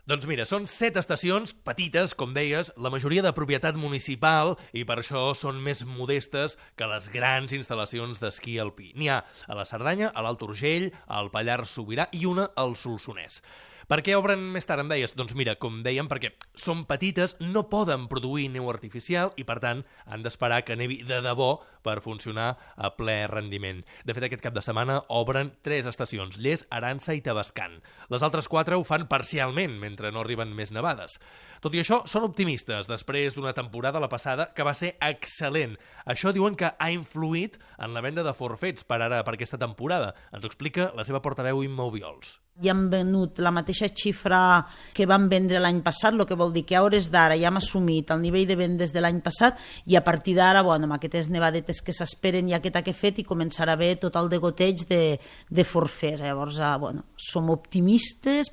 Doncs mira, són 7 estacions petites, com deies, la majoria de propietat municipal i per això són més modestes que les grans instal·lacions d'esquí alpí. N'hi ha a la Cerdanya, a l'Alt Urgell, al Pallars Sobirà i una al Solsonès. Per què obren més tard, em deies? Doncs mira, com dèiem, perquè són petites, no poden produir neu artificial i, per tant, han d'esperar que nevi de debò per funcionar a ple rendiment. De fet, aquest cap de setmana obren 3 estacions, Lles, Aransa i Tavascan. Les altres 4 ho fan parcialment, mentre no arriben més nevades. Tot i això, són optimistes, després d'una temporada, la passada, que va ser excel·lent. Això diuen que ha influït en la venda de forfets per aquesta temporada. Ens ho explica la seva portaveu Imma Obiols. Ja han venut la mateixa xifra que van vendre l'any passat, el que vol dir que a hores d'ara ja hem assumit el nivell de vendes de l'any passat i a partir d'ara, amb aquestes nevadetes que s'esperen i aquest que he fet, i començarà a haver tot el degoteig de forfers. Llavors, som optimistes